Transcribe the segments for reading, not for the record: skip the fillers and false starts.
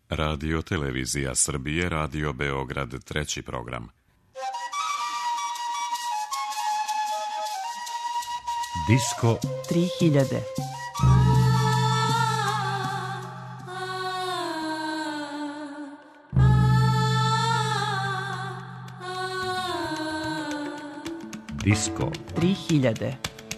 Radio Televizija Srbije, Radio Beograd, treći program. Disko 3000. Disko 3000.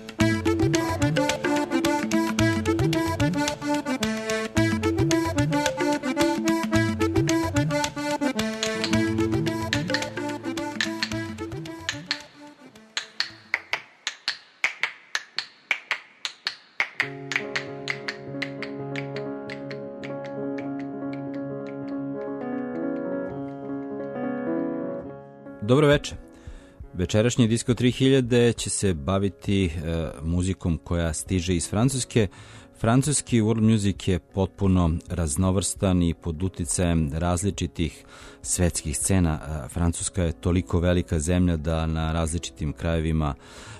Dobro večer. Večerašnji Disko 3000 će se baviti muzikom koja stiže iz Francuske. Francuski world music je potpuno raznovrstan i pod uticajem različitih svetskih scena. Francuska je toliko velika zemlja da na različitim krajevima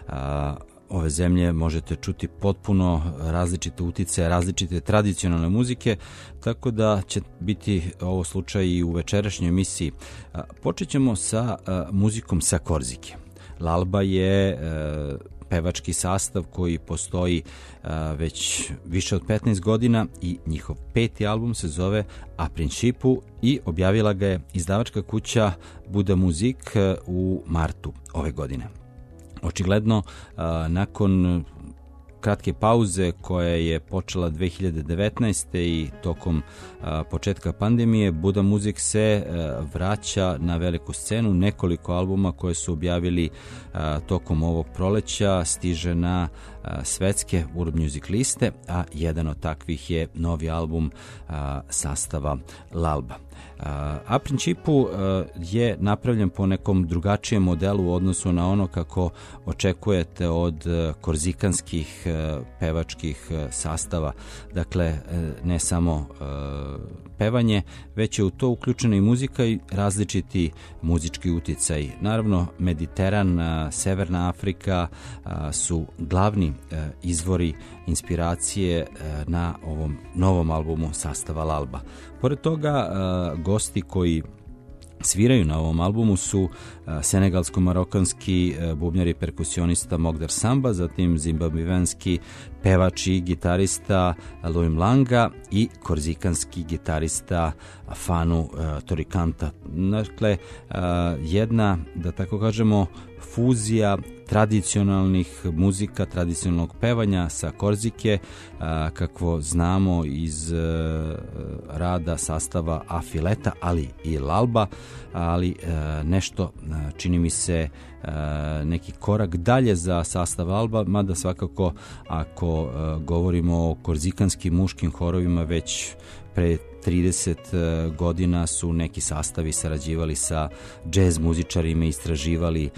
ove zemlje možete čuti potpuno različite uticaje, različite tradicionalne muzike, tako da će biti ovo slučaj i u večerašnjoj emisiji. Počet ćemo sa muzikom sa Korzike. L'Alba je pevački sastav koji postoji već više od 15 godina i njihov 5. album se zove A Principu i objavila ga je izdavačka kuća Buda Muzik u martu ove godine. Očigledno, nakon kratke pauze koja je počela 2019. i tokom početka pandemije, Buda Muzik se vraća na veliku scenu. Nekoliko albuma koje su objavili tokom ovog proleća stiže na svetske world music liste, a jedan od takvih je novi album sastava L'Alba. A Principu je napravljen po nekom drugačijem modelu u odnosu na ono kako očekujete od korzikanskih pevačkih sastava. Dakle, ne samo pevanje, već je u to uključena i muzika i različiti muzički uticaj. Naravno, Mediteran, Severna Afrika su glavni izvori inspiracije na ovom novom albumu sastava L'Alba. Pored toga, gosti koji sviraju na ovom albumu su senegalsko-marokanski bubnjar i perkusionista Mogdar Samba, zatim zimbabvijanski pevač i gitarista Louis Mlanga i korzikanski gitarista Fanu Torikanta. Dakle, jedna, da tako kažemo, fuzija tradicionalnih muzika, tradicionalnog pevanja sa Korzike, kakvo znamo iz rada sastava Afileta, ali i L'Alba, ali nešto, čini mi se, neki korak dalje za sastav Alba, mada svakako ako govorimo o korzikanskim muškim horovima, već pre 30 godina su neki sastavi sarađivali sa džez muzičarima, istraživali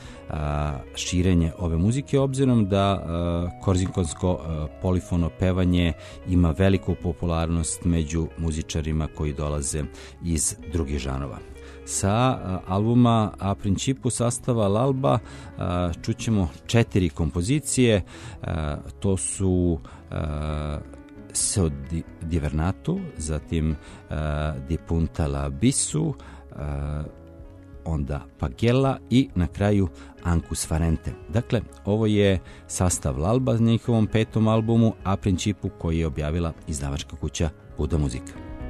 širenje ove muzike, obzirom da korzikansko polifono pevanje ima veliku popularnost među muzičarima koji dolaze iz drugih žanova. Sa albuma A Principu sastava L'Alba čućemo 4 kompozicije. To su Seo di Vernato, zatim Di Punta l'Abissu, onda Pagella i na kraju Ancus Farente. Dakle, ovo je sastav L'Alba na njihovom 5. albumu A Principu koji je objavila izdavačka kuća Buda Muzik.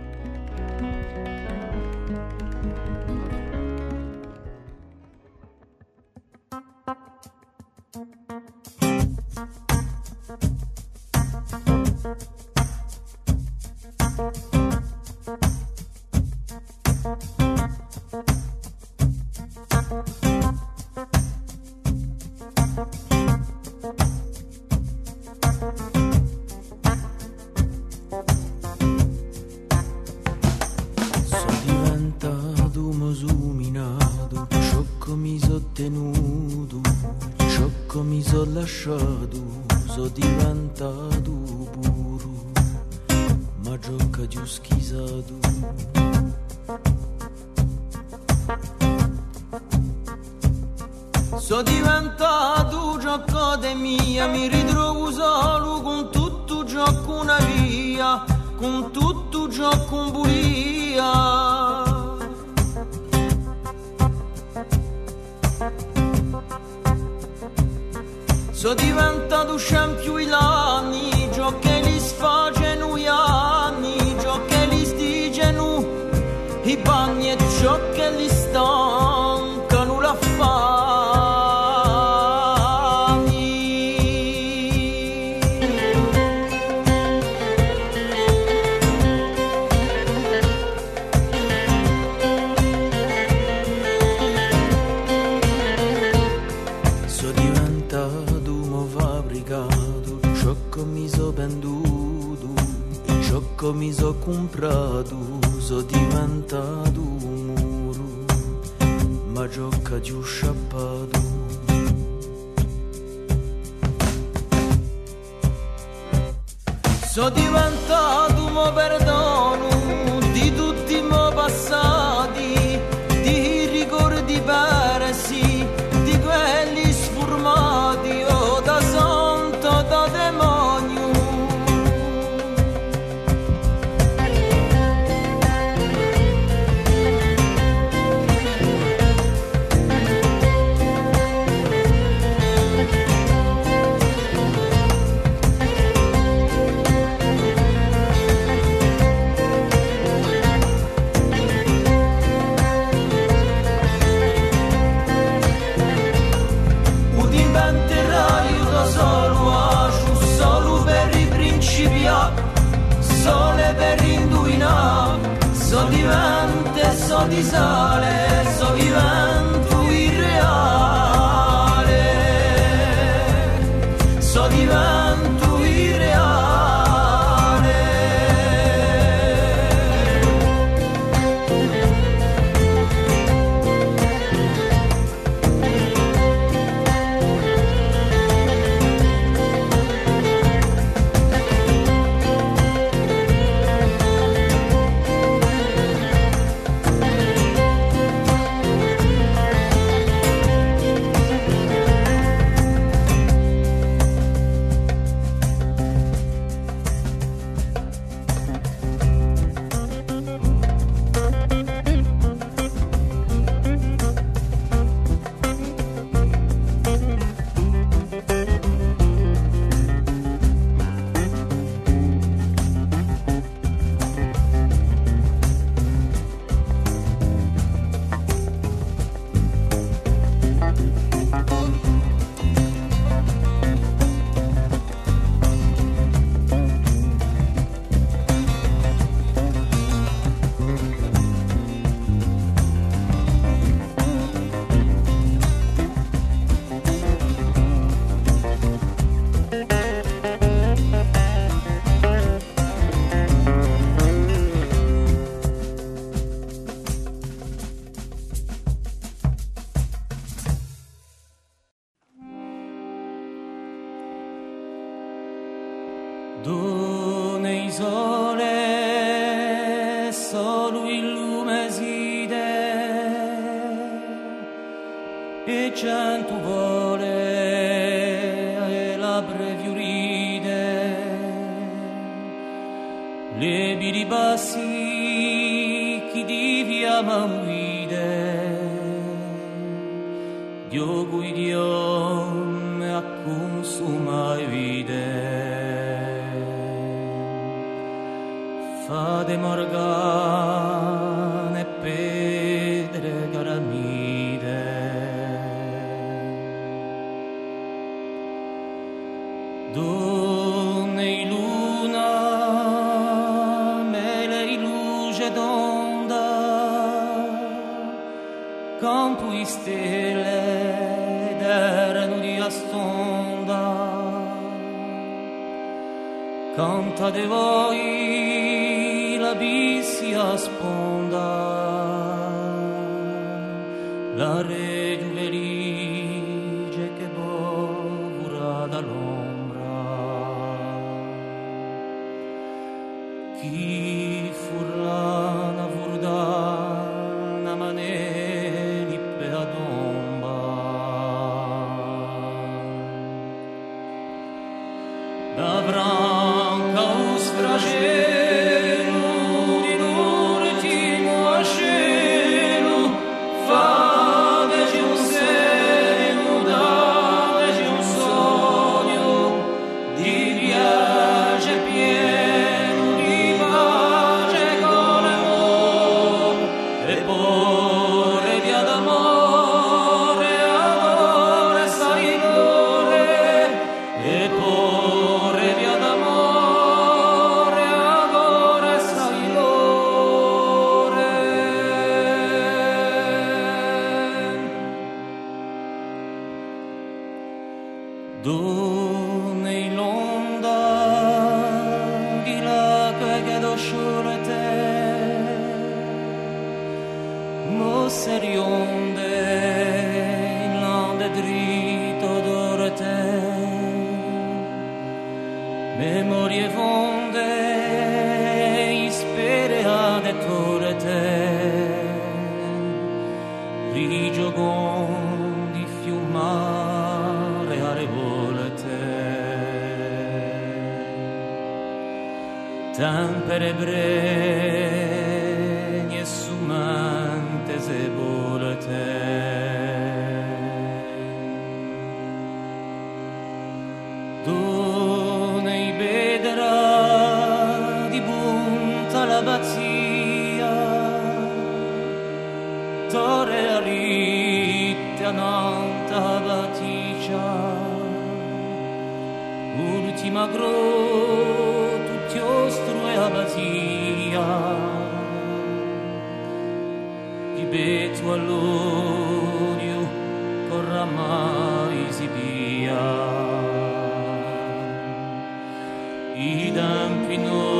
So diventato gioco de mia, mi ritrovo solo con tutto gioco una via, con tutto gioco un bulia. so diventato scempio i lani, ciò che li sfaceno gli anni, ciò che li stigeno i bagni e ciò che li stancano la mi so comprato, so diventato un muro, ma gioca giù sciappato. So diventato mo perdono di tutti i mo passati, di ricordi persi, di quelli sfurmati, o da santo, da demonio. Sole per indovinare, so diventa, so di sale, so divento irreale, so divento irreale. Done isole solo il lume side e cento vuole e la breviuride le biribassi chi di via mamuide Dio guidio me a consuma e vide Fade morgane pedre garamide Donne in luna mele in luce d'onda Canto i stelle d'erano di astonda Canta de voi l'abissi a sponda la re giuvelige che bovura dall'ombra chi furlana vurdana maneli pe adomba da branca usfragere Fade serionde in lande dritto d'orte, memorie fonde ispere ad ettorte, rigiogon di fiumare a revolte, tempere bregni e sumante sevolte. Tu nei vedrà di bunta la bazzia, torre a ritte a nanta batica, ultima gro tutti ostru e abbazia, di betu all'odio corra mai si via. I dampi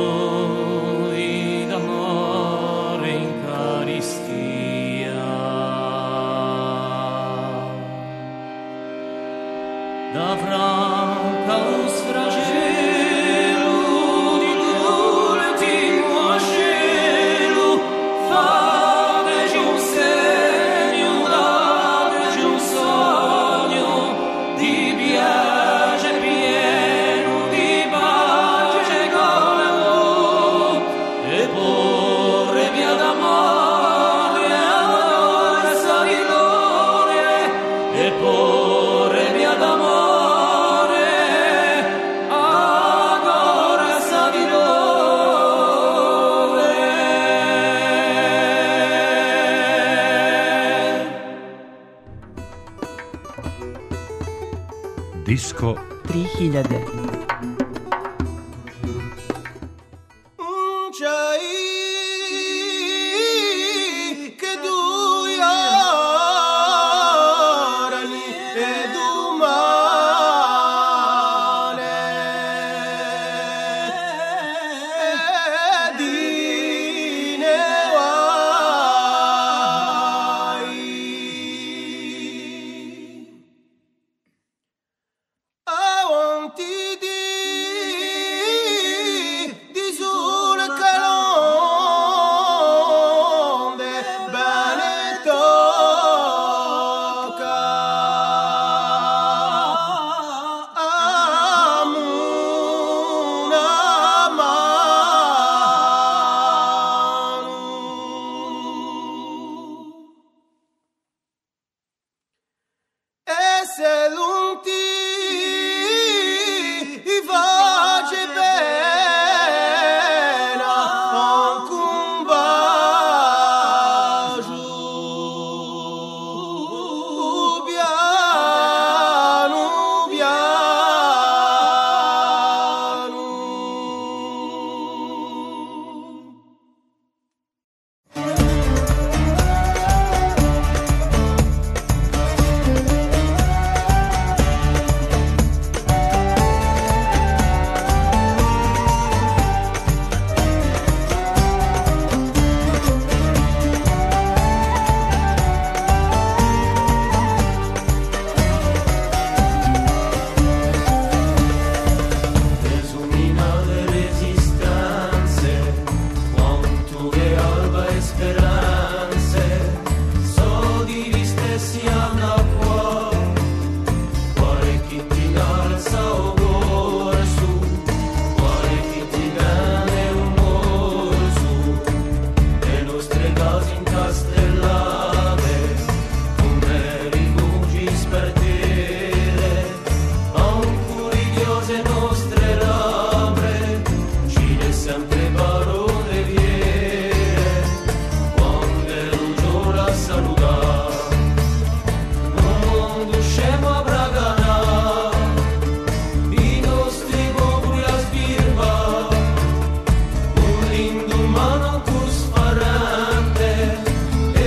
noi d'amore in caristia, da franca us fragelo di l'ultimo cielo, fateci un segno, dateci un sogno di viaggio pieno di pace con voi, e porre via d'amore allora sa di gloria, e porre via d'amore allora sa di gloria. Disco 3000. Che due orali ed umane di nevai avanti di sole calonde bene tocca amuna mano e se l'unti i face pena anche un bacio piano piano. Resumina le resistenze, quanto che alba e speranze, so di vi stessi hanno qua, quale chi ti alza o cuore su, quale chi ti viene umore su, le nostre case incastellate, come rifugi spertire, ancora idiose nostre labbra, ci è sempre parole viere, quando lo giuro a salutare, un mondo scemo a braganare, i nostri popoli a sbirba, un lindo umano cosparente, e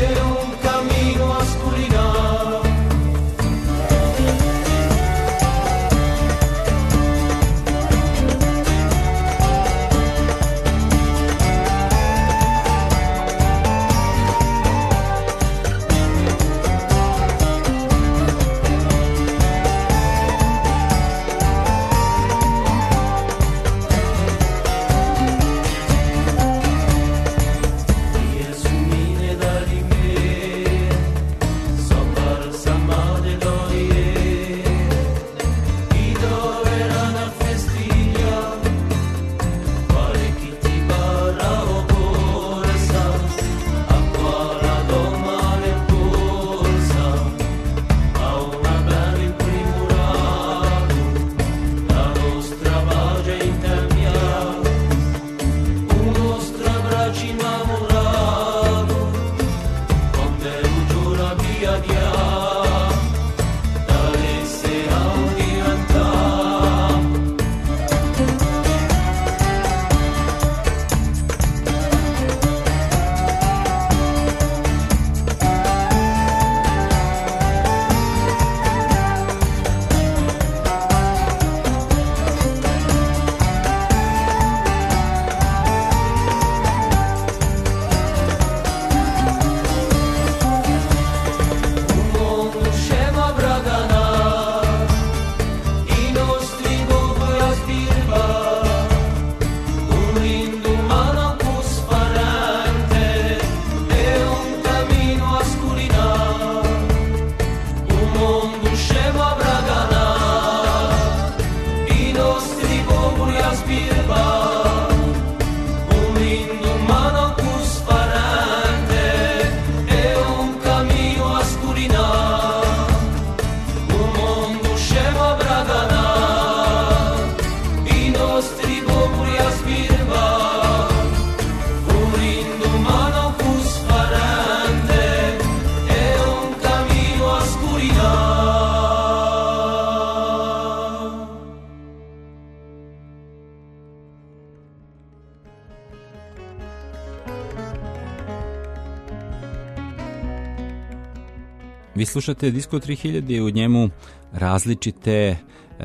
Vi slušate Disko 3000 i u njemu različite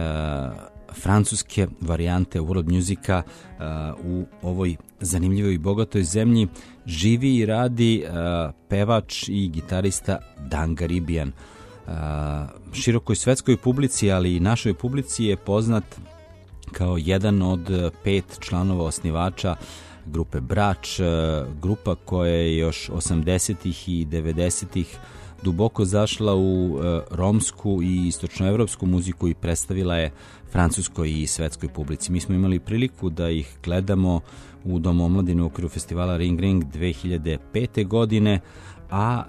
francuske varijante world musika. U ovoj zanimljivoj i bogatoj zemlji živi i radi pevač i gitarista Dan Garibian. Širokoj svetskoj publici, ali i našoj publici je poznat kao jedan od 5 članova osnivača grupe Brač, grupa koja je još 80-ih i 90-ih duboko zašla u romsku i istočnoevropsku muziku i predstavila je francuskoj i svetskoj publici. Mi smo imali priliku da ih gledamo u Domu omladine u okviru festivala Ring Ring 2005. godine, a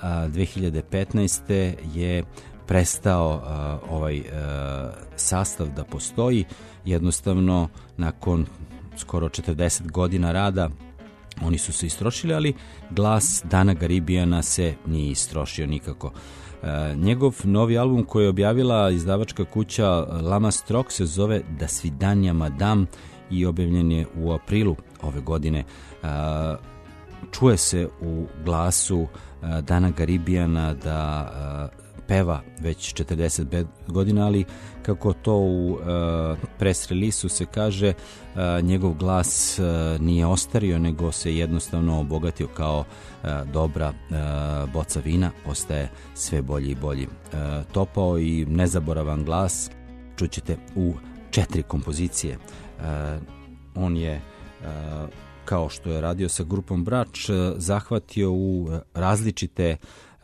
2015. je prestao ovaj sastav da postoji. Jednostavno, nakon skoro 40 godina rada, oni su se istrošili, ali glas Dana Garibiana se nije istrošio nikako. Njegov novi album koji je objavila izdavačka kuća Lama Stroke se zove Da svidanja madam i objavljen je u aprilu ove godine. Čuje se u glasu Dana Garibiana da peva već 40 godina, ali kako to u press release-u se kaže, njegov glas nije ostario, nego se jednostavno obogatio kao dobra boca vina, postaje sve bolji i bolji. Topao i nezaboravan glas čućete u 4 kompozicije. On je, kao što je radio sa grupom Brač, zahvatio u različite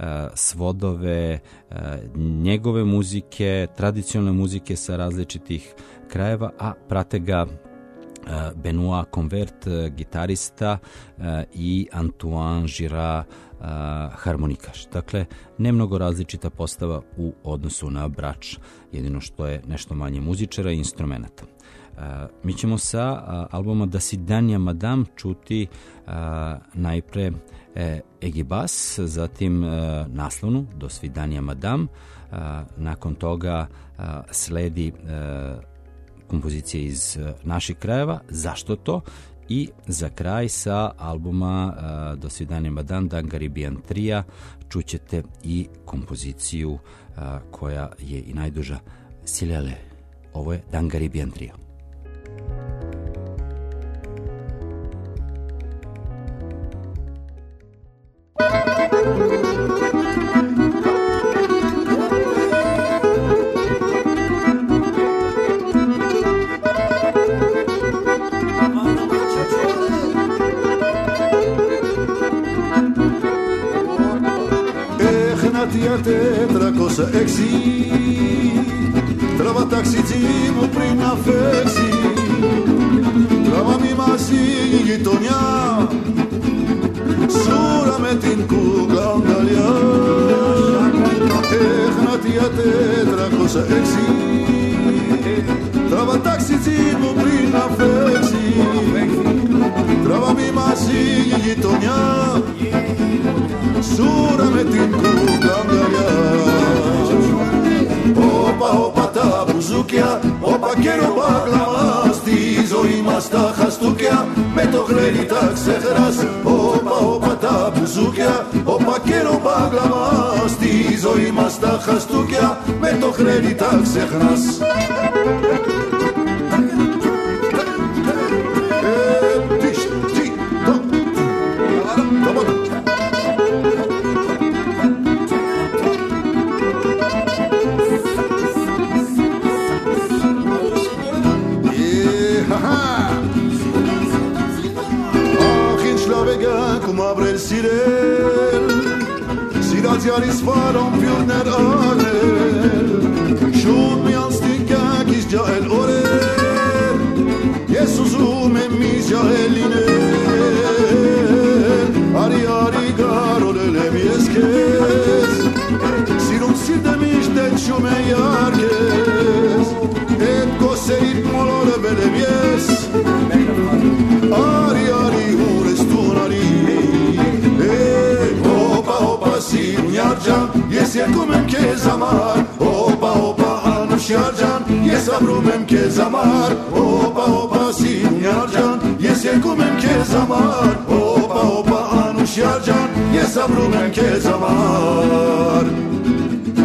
svodove njegove muzike, tradicionalne muzike sa različitih krajeva, a prate ga Benoit Convert, gitarista, i Antoine Gira, harmonikaš. Dakle, ne mnogo različita postava u odnosu na Brač, jedino što je nešto manje muzičara i instrumenta. Mi ćemo sa albuma Da svidanja madam čuti najpre Egibas, zatim naslovnu Do svidanja madam, nakon toga sledi kompozicije iz naših krajeva, Zašto to? I za kraj sa albuma Do svidanja madam Dan Garibian Tria čućete i kompoziciju koja je i najduža, Silele. Ovo je Dan Garibian Trio. Tetra cosa exi Trava taxizimu prin afexi Trava mi masi gitonia Sura metin cu glandalia Echnatia tetra cosa exi Trava taxizimu prin afexi Trava mi masi gitonia Sura metin cu glandalia Opa, opa, ta buzukia Opa, quiero baglavas Tizo i masta hastukia Me to gledi tak se hras Opa, opa, ta buzukia Opa, quiero baglavas Tizo i masta hastukia Me to gledi tak se hras Jaris varom fjortner anel Shud mi al stika kis ja el orel Jesus me mis ja elinel Ari ari garo le mieskes Sirum sidde mis det shume yarkes Et koseit molore bele mies Ari ari urestunari Sirunyarcan, yesekumem ke zamar Opa, opa, anuşyarcan Yesabrumem ke zamar Opa, opa, sirunyarcan Yesekumem ke zamar Opa, opa, anuşyarcan Yesabrumem ke zamar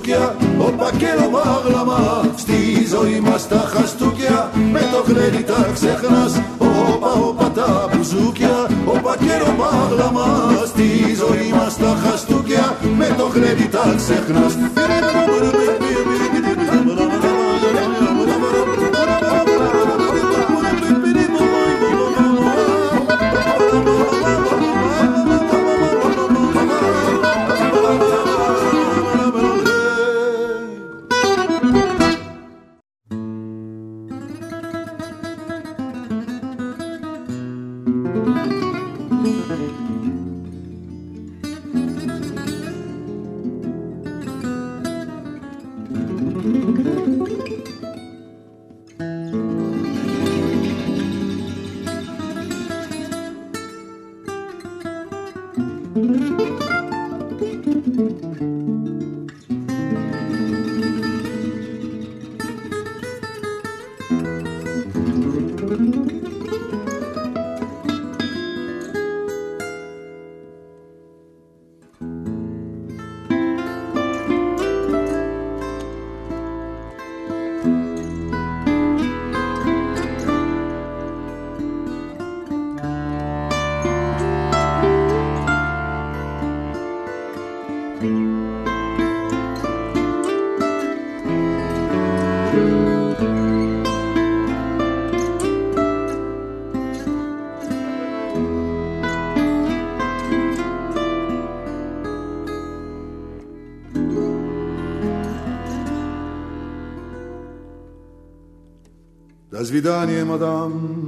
חסטוקיה, הופה קלו בגלמה, סטיזו עם הסתה חסטוקיה, מתוכנן איתך סכנס, הופה הופה טבוזוקיה, הופה קלו בגלמה, סטיזו עם הסתה חסטוקיה, מתוכנן איתך סכנס. До свидания, мадам,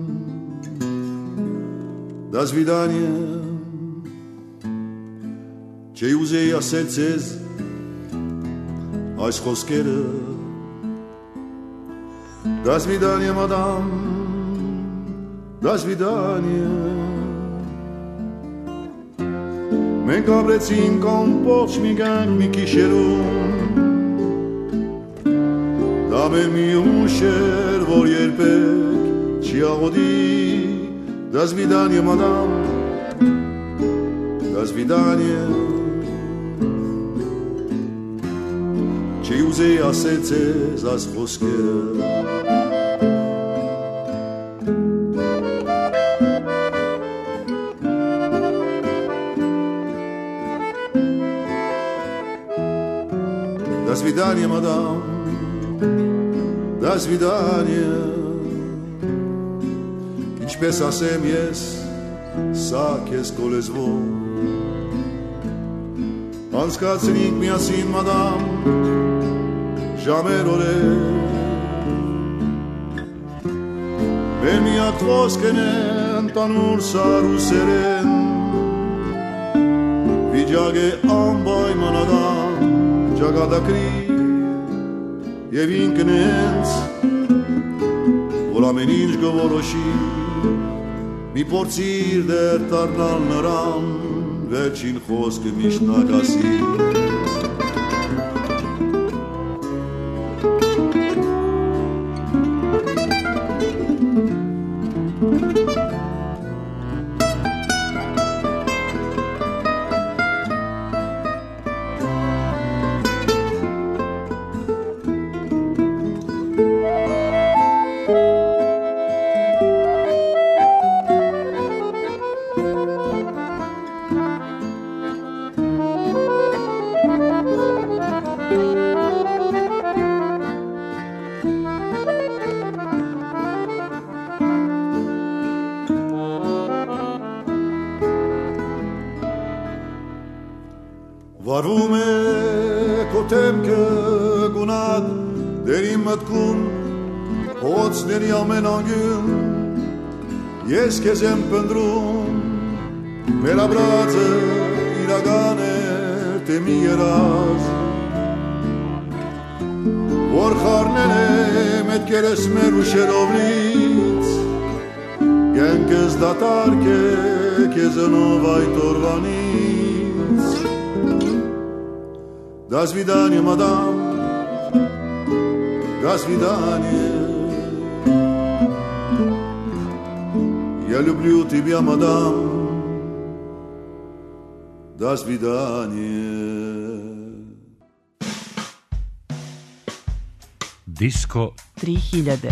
до свидания. Չէի ուզեի ասել ձեզ այս խոսքերը. До свидания, мадам, до свидания. Մենք ապրեցինք ամբողջ մի կյանք մի գիշերում. Դա մեր մի ուշ էր, որ երբեք չի աղոդի. До свидания, мадам, до свидания. Չի ուզեի ասել ձեզ այս խոսքերը. До свидания, мадам, до свидания. Ինչպես ասեմ ես, սա քեզ կոլեզվով. Անցկացրինք միասին, մադամ, ժամեր օրեր. Մեր միակ խոսքն է ընդանուր սար ու սերեն. Վիճակ է անպայմանական, ճակատագրի և ինքն հենց, որ ամեն ինչ գորոշի. Մի փորձիր դեռ դառնալ նրան, վերջին խոսքը միշտ նա կասի. Վարվում է քո թեմքը գունատ դեր իմ մտքում հոցների ամեն անգյուն ես քեզ եմ պնդրում մեր ապրածը իրական է թե մի երազ որ խառնել է մետքերս մեր ուշերով լից կյանքս դատարկ է քեզնով այդ օրվանից. До свидания, мадам, до свидания. Я люблю тебя, мадам, до свидания. Disko 3000.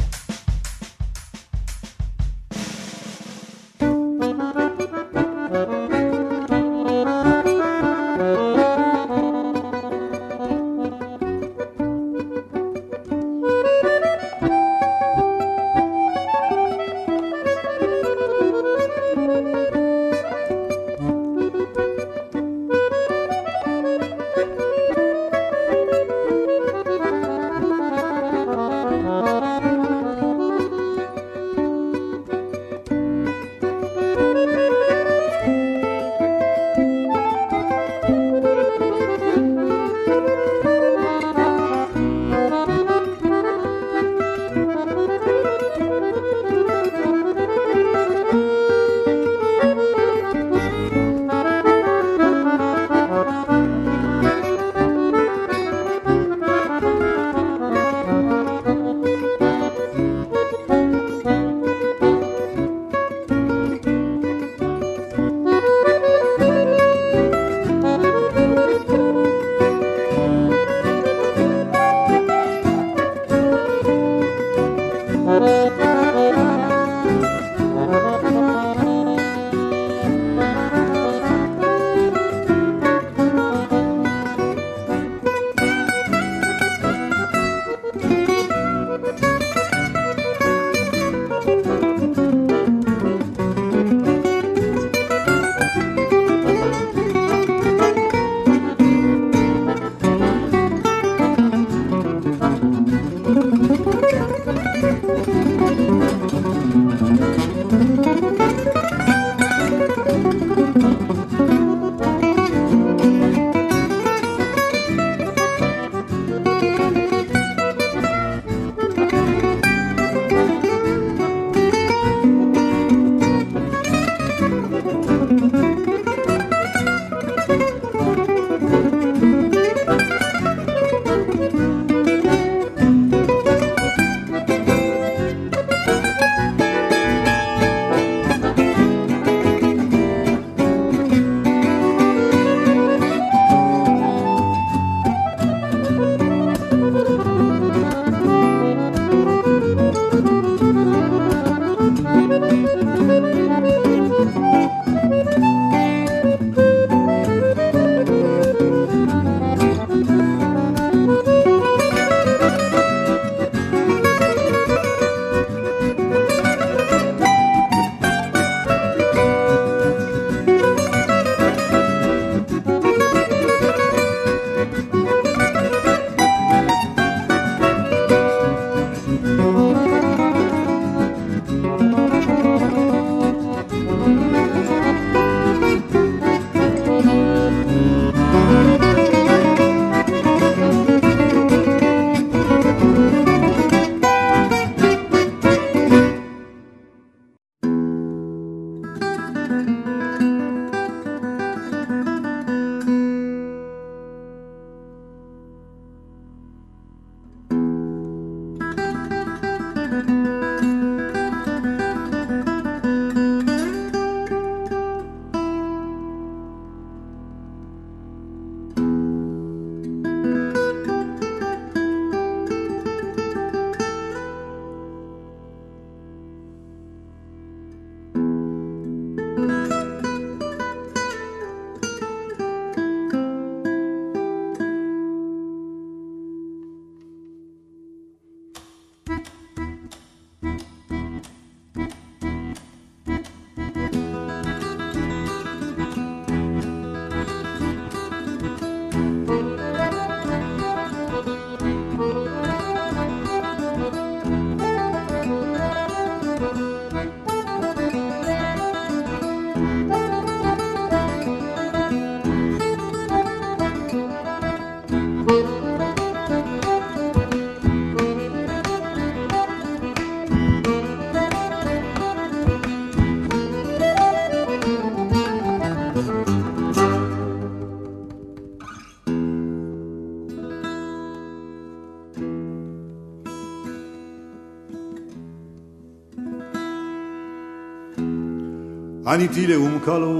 Anitile calo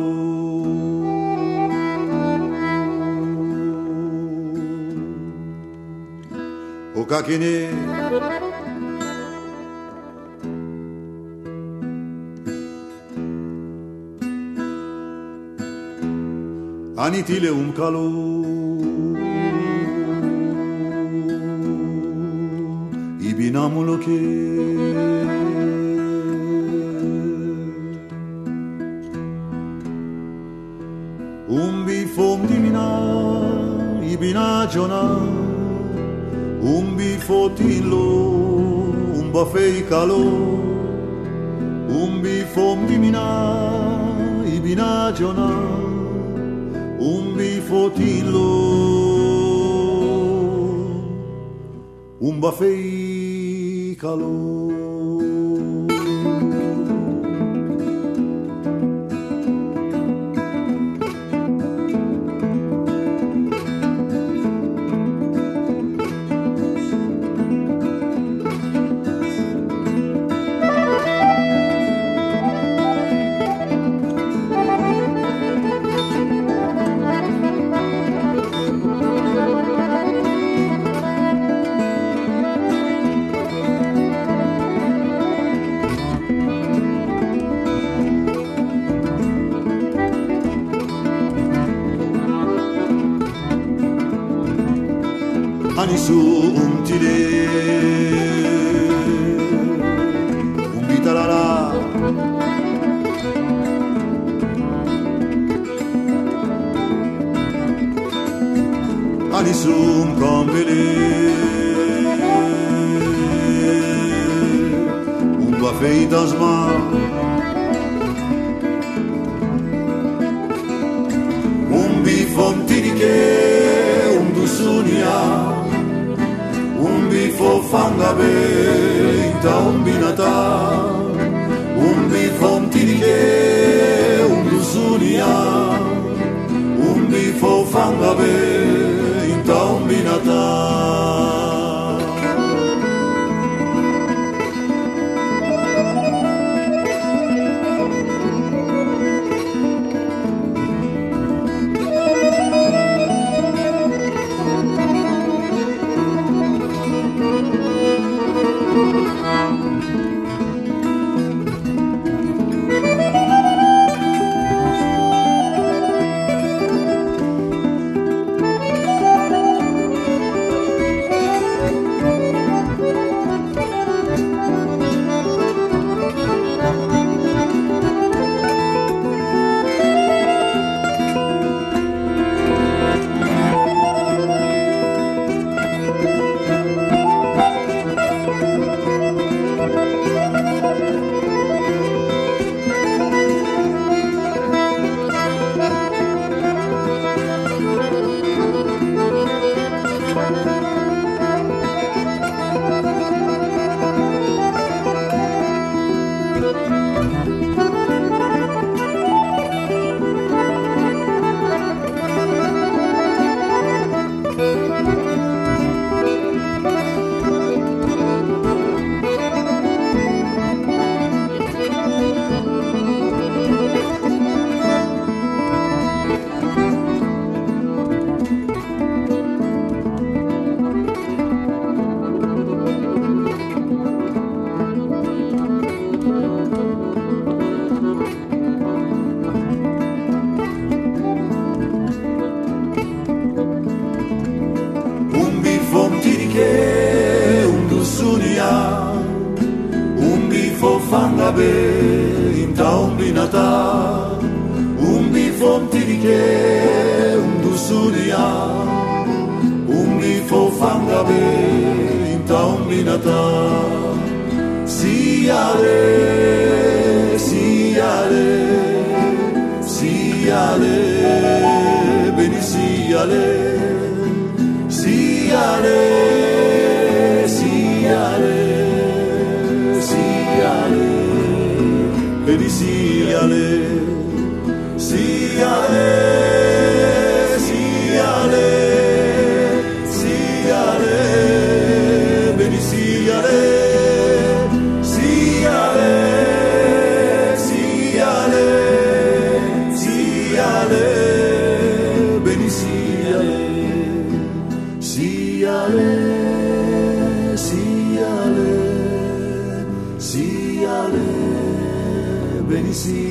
o kakene anitile calo ibinamulo che bifom dimina ibina jona bifotilo bafei calo bifom dimina ibina jona bifotilo bafei calo Ani su tile bitarara Ani su cambele bafei dasma bifom tirike dusunia bifo fangabe ita binata bifom tirike dusunia bifo fangabe ita binata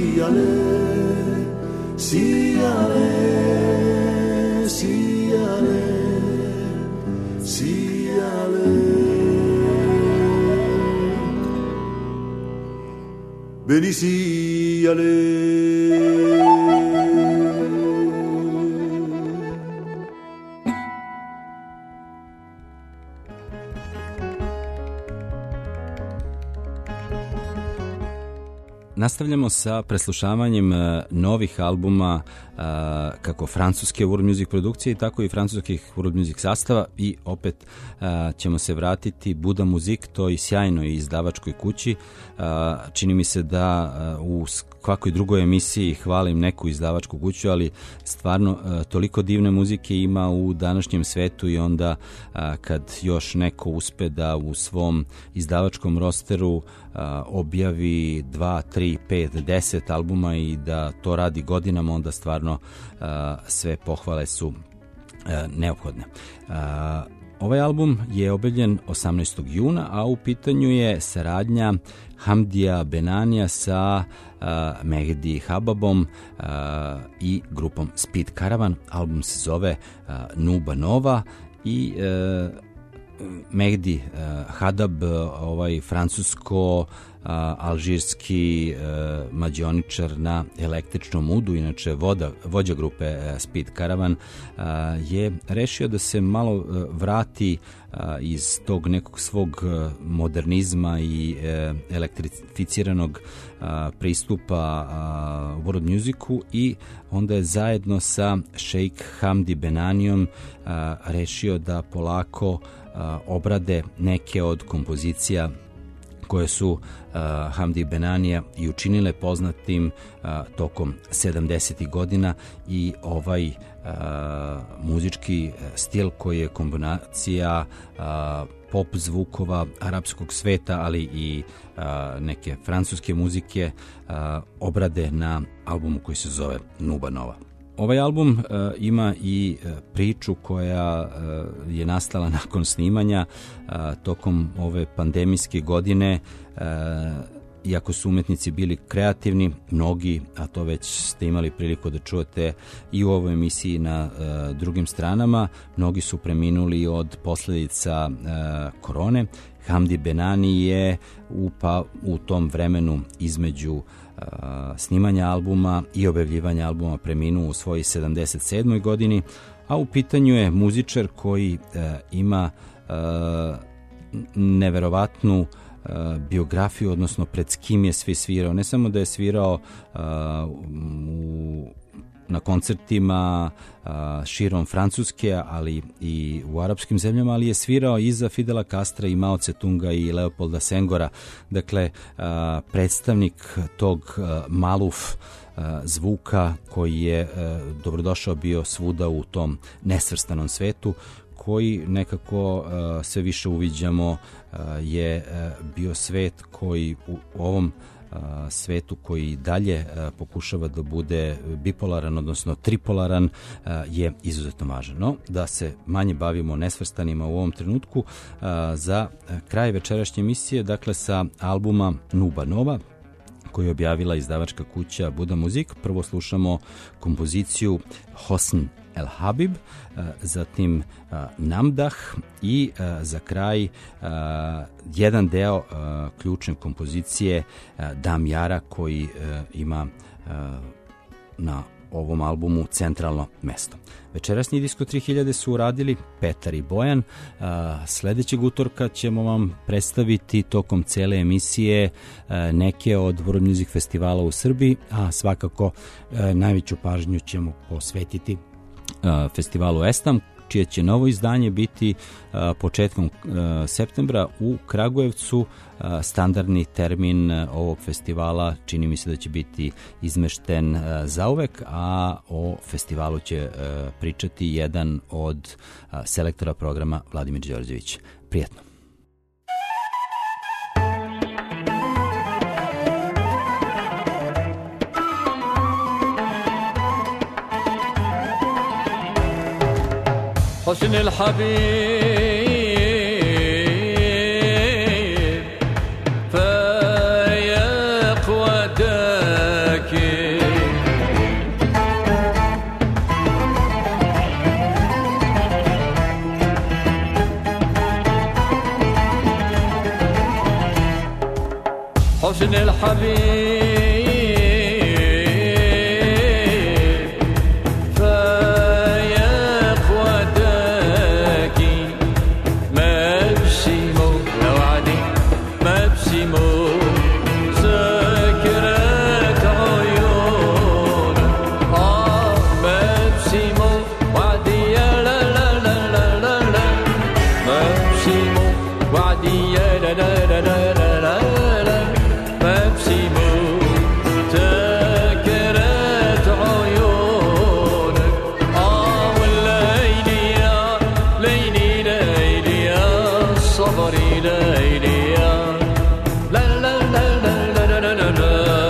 sijale, sijale, sijale, sijale. Beni sijale. Nastavljamo sa preslušavanjem novih albuma kako francuske world music produkcije, tako i francuskih world music sastava i opet ćemo se vratiti Buda Muzik, toj sjajnoj izdavačkoj kući. Čini mi se da u svakoj drugoj emisiji hvalim neku izdavačku kuću, ali stvarno toliko divne muzike ima u današnjem svetu i onda kad još neko uspe da u svom izdavačkom rosteru objavi 2, 3, 5, 10 albuma i da to radi godinama, onda stvarno sve pohvale su neophodne. Ovaj album je objavljen 18. juna, a u pitanju je saradnja Hamdija Benanija sa Mehdi Hababom i grupom Speed Caravan. Album se zove Nuba Nova i Mehdi Hadab, ovaj francusko-alžirski mađioničar na električnom udu, inače vođa grupe Speed Caravan, je rešio da se malo vrati iz tog nekog svog modernizma i elektrificiranog pristupa world musicu i onda je zajedno sa Sheikh Hamdi Benanijom rešio da polako obrade neke od kompozicija koje su Hamdi Benanija i učinile poznatim tokom 70. godina i ovaj muzički stil koji je kombinacija pop zvukova arapskog sveta, ali i neke francuske muzike obrade na albumu koji se zove Nuba Nova. Ovaj album ima i priču koja je nastala nakon snimanja tokom ove pandemijske godine. Iako su umetnici bili kreativni, mnogi, a to već ste imali priliku da čujete i u ovoj emisiji na drugim stranama, mnogi su preminuli od posljedica korone. Hamdi Benani je u tom vremenu između snimanja albuma i objavljivanja albuma preminuo u svojoj 77. godini, a u pitanju je muzičar koji ima neverovatnu biografiju, odnosno pred kim je svi svirao. Ne samo da je svirao na koncertima širom Francuske, ali i u arapskim zemljama, ali je svirao i za Fidela Castra i Mao Tse-tunga i Leopolda Sengora. Dakle, predstavnik tog maluf zvuka koji je dobrodošao bio svuda u tom nesvrstanom svetu, koji nekako sve više uviđamo je bio svet koji u ovom svetu koji dalje pokušava da bude bipolaran, odnosno tripolaran, je izuzetno važan. No, da se manje bavimo nesvrstanima u ovom trenutku, za kraj večerašnje emisije, dakle sa albuma Nuba Nova, koju je objavila izdavačka kuća Buda Muzik, prvo slušamo kompoziciju Hosn El Habib, zatim Namdah i za kraj jedan deo ključne kompozicije Damjara koji ima na ovom albumu centralno mesto. Večerasnji Disko 3000 su uradili Petar i Bojan. Sledećeg utorka ćemo vam predstaviti tokom cele emisije neke od World Music festivala u Srbiji, a svakako najveću pažnju ćemo posvetiti festivalu Estam, čije će novo izdanje biti početkom septembra u Kragujevcu. Standardni termin ovog festivala čini mi se da će biti izmešten zauvek, a o festivalu će pričati jedan od selektora programa Vladimir Đorđević. Prijetno. حسن الحبيب فيا قوتك حسن الحبيب فايق وداكي مبسمو يا وعدي مبسمو سكرت عيون مبسمو وعدي يا لا لا لا لا لا لا مبسمو وعدي يا لا لا لا لا لا لا مبسمو سكرت عيونك والليلي يا ليلي ليلي يا صبري ليلي يا لا لا لا لا لا لا لا لا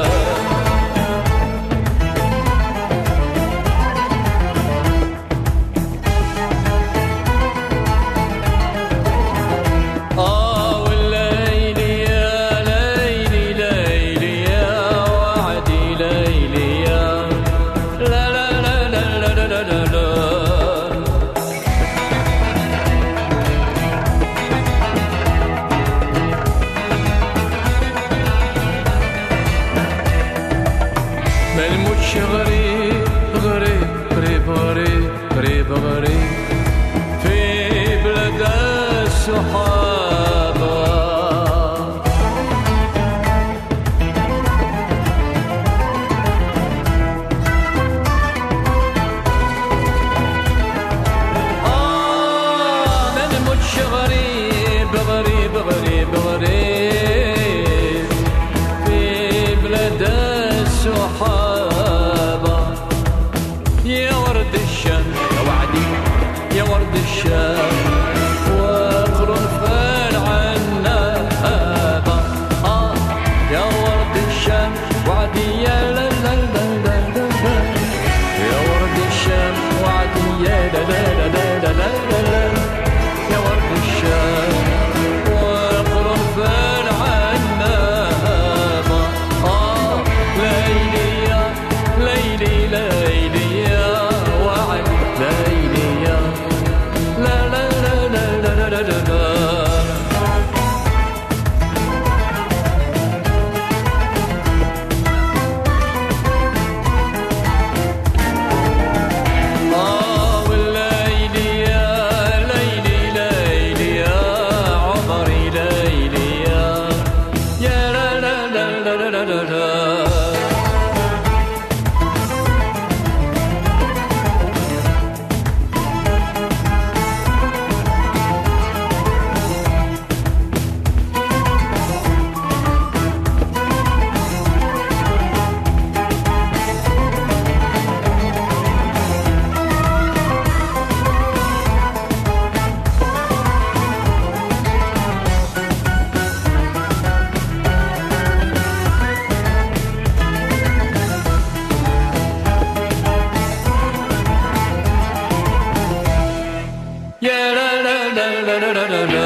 والليلي يا ليلي ليلي يا وعدي ليلي يا لا لا لا لا لا لا لا لا ملموش غريب غريب غريب غريب غريب غريب في بلاد الصحابة ملموش غريب غريب غريب غريب في بلاد الصحابة يا ورد الشام يا وعدي يا ورد الشام وقرنفل عنابة يا ورد الشام وعدي يا لا لا لا لا لا يا ورد الشام وعدي يا لا لا لا لا لا لا يا ورد الشام وقرنفل عنابة ليلي يا ليلي ليلي يا وعد ليلي يا لا لا لا لا لا لا لا لا والليلي يا ليلي ليلي يا عمري ليلي يا لا لا لا لا لا لا لا يا لا لا لا لا لا لا لا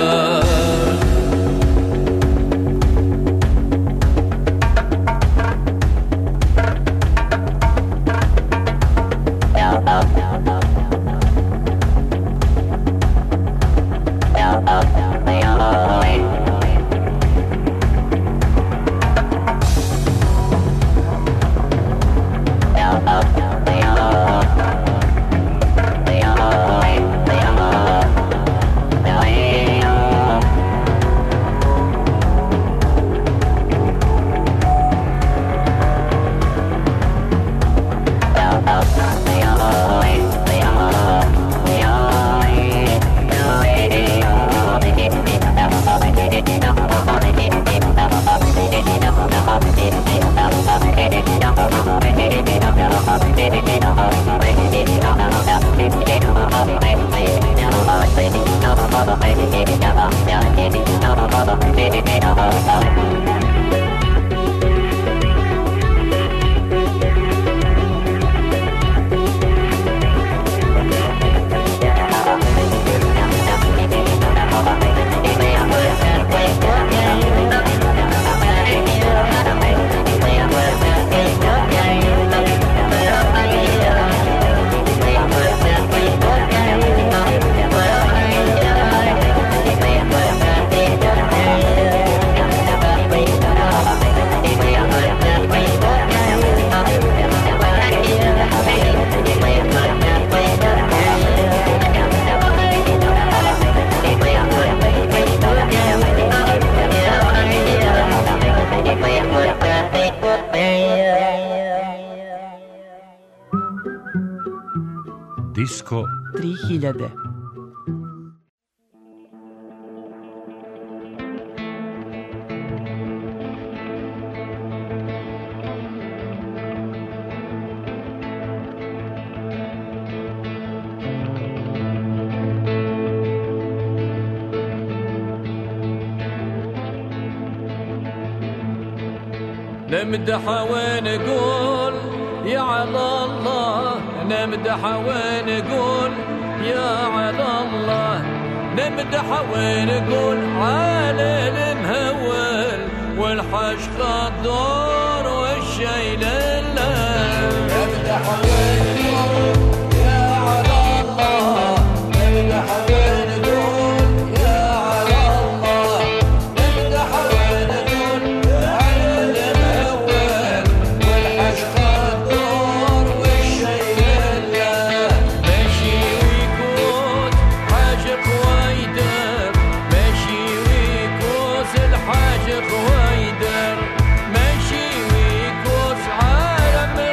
Disko 3000. نمدح ونقول يا على الله، نمدح ونقول يا على الله، نمدح ونقول على المهول والحشق الدور والشيل الله. نمدح ونقول يا على الله، نمدح ونقول يا على الله، نمدح ونقول على المهول والحشق الدور والشيل الله. ماشي ويكون حاجق ويدر، ماشي ويكوس الحاجق ويدر، ماشي ويكوس عالم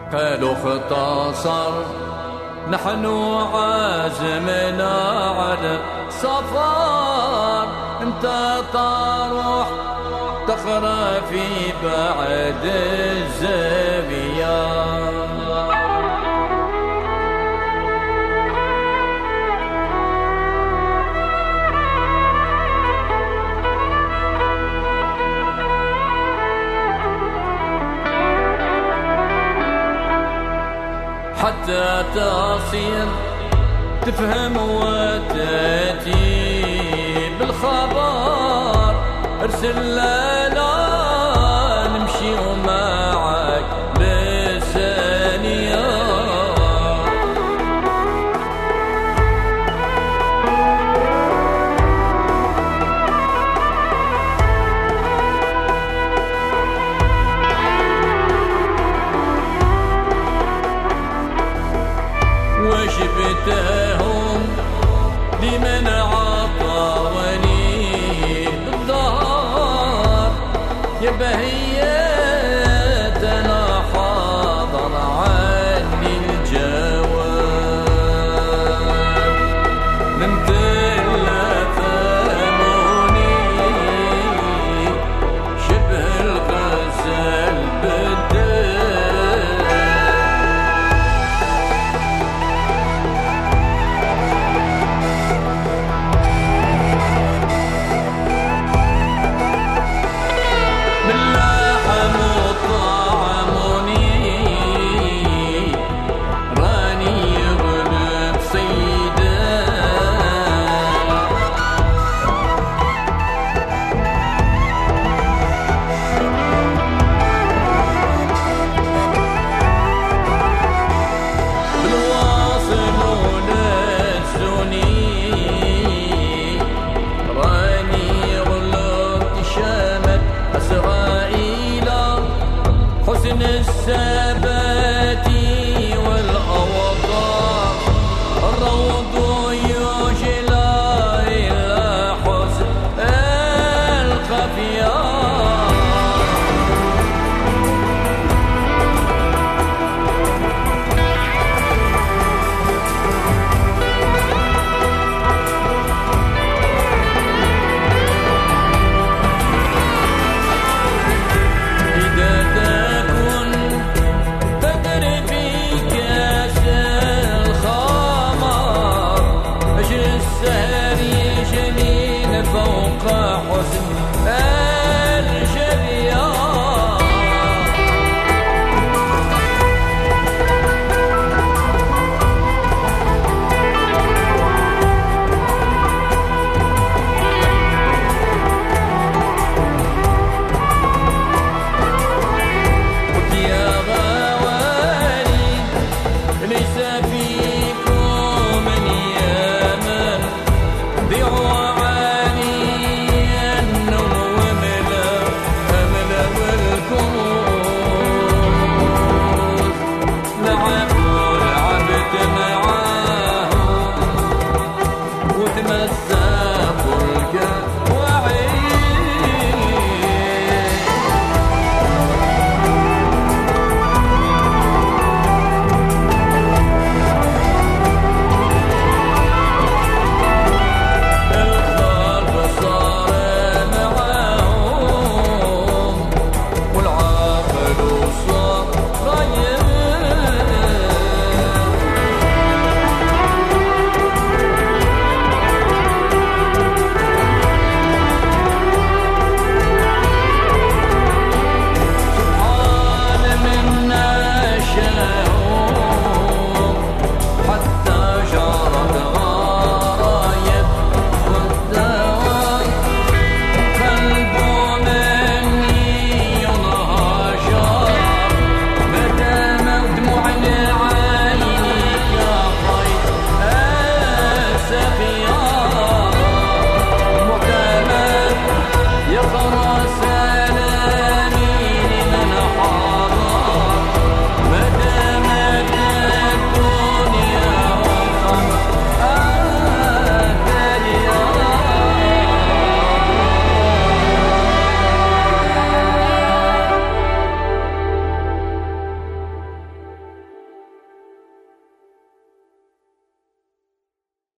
قالوا اختصر نحن عازمنا على سفر انت تروح تخرى في بعد الزاوية حتى تصير تفهم وتأتي بالخبر ارسل لنا نمشي ومعك بالثانية وجبتهم لمن عطى